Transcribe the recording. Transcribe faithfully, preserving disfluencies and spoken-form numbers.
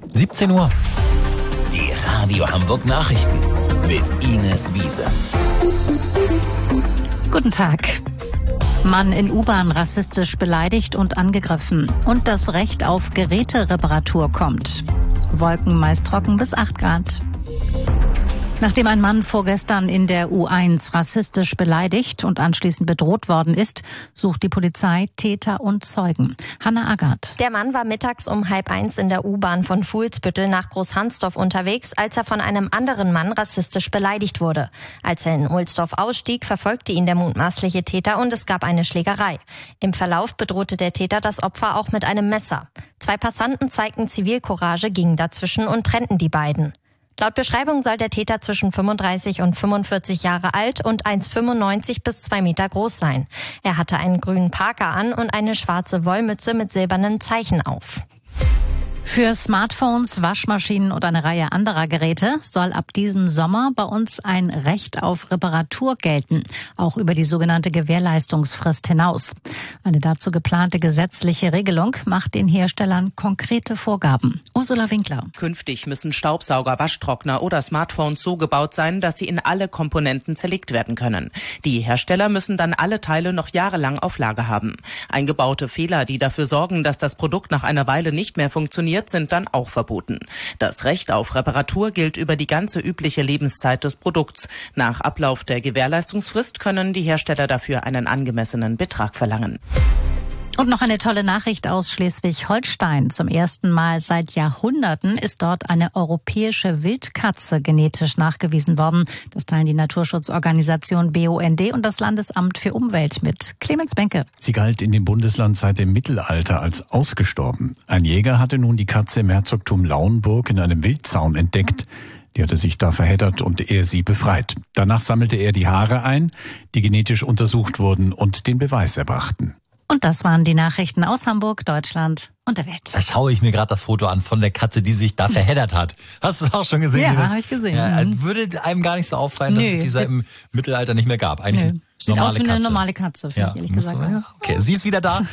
siebzehn Uhr. Die Radio Hamburg Nachrichten mit Ines Wiese. Guten Tag. Mann in U-Bahn rassistisch beleidigt und angegriffen. Und das Recht auf Gerätereparatur kommt. Wolken meist trocken bis acht Grad. Nachdem ein Mann vorgestern in der U eins rassistisch beleidigt und anschließend bedroht worden ist, sucht die Polizei Täter und Zeugen. Hanna Agath. Der Mann war mittags um halb eins in der U-Bahn von Fuhlsbüttel nach Großhansdorf unterwegs, als er von einem anderen Mann rassistisch beleidigt wurde. Als er in Ohlsdorf ausstieg, verfolgte ihn der mutmaßliche Täter und es gab eine Schlägerei. Im Verlauf bedrohte der Täter das Opfer auch mit einem Messer. Zwei Passanten zeigten Zivilcourage, gingen dazwischen und trennten die beiden. Laut Beschreibung soll der Täter zwischen fünfunddreißig und fünfundvierzig Jahre alt und eins Komma fünfundneunzig bis zwei Meter groß sein. Er hatte einen grünen Parker an und eine schwarze Wollmütze mit silbernen Zeichen auf. Für Smartphones, Waschmaschinen und eine Reihe anderer Geräte soll ab diesem Sommer bei uns ein Recht auf Reparatur gelten, auch über die sogenannte Gewährleistungsfrist hinaus. Eine dazu geplante gesetzliche Regelung macht den Herstellern konkrete Vorgaben. Ursula Winkler. Künftig müssen Staubsauger, Waschtrockner oder Smartphones so gebaut sein, dass sie in alle Komponenten zerlegt werden können. Die Hersteller müssen dann alle Teile noch jahrelang auf Lager haben. Eingebaute Fehler, die dafür sorgen, dass das Produkt nach einer Weile nicht mehr funktioniert, sind dann auch verboten. Das Recht auf Reparatur gilt über die ganze übliche Lebenszeit des Produkts. Nach Ablauf der Gewährleistungsfrist können die Hersteller dafür einen angemessenen Betrag verlangen. Und noch eine tolle Nachricht aus Schleswig-Holstein. Zum ersten Mal seit Jahrhunderten ist dort eine europäische Wildkatze genetisch nachgewiesen worden. Das teilen die Naturschutzorganisation B U N D und das Landesamt für Umwelt mit. Clemens Benke. Sie galt in dem Bundesland seit dem Mittelalter als ausgestorben. Ein Jäger hatte nun die Katze im Herzogtum Lauenburg in einem Wildzaun entdeckt. Die hatte sich da verheddert und er sie befreit. Danach sammelte er die Haare ein, die genetisch untersucht wurden und den Beweis erbrachten. Und das waren die Nachrichten aus Hamburg, Deutschland und der Welt. Da schaue ich mir gerade das Foto an von der Katze, die sich da verheddert hat. Hast du es auch schon gesehen? Ja, habe ich gesehen. Ja, würde einem gar nicht so auffallen, dass Nö. es dieser im Mittelalter nicht mehr gab. Eigentlich Nö. Sieht aus wie eine normale Katze, finde ja, ich ehrlich gesagt. Ja, okay, sie ist wieder da.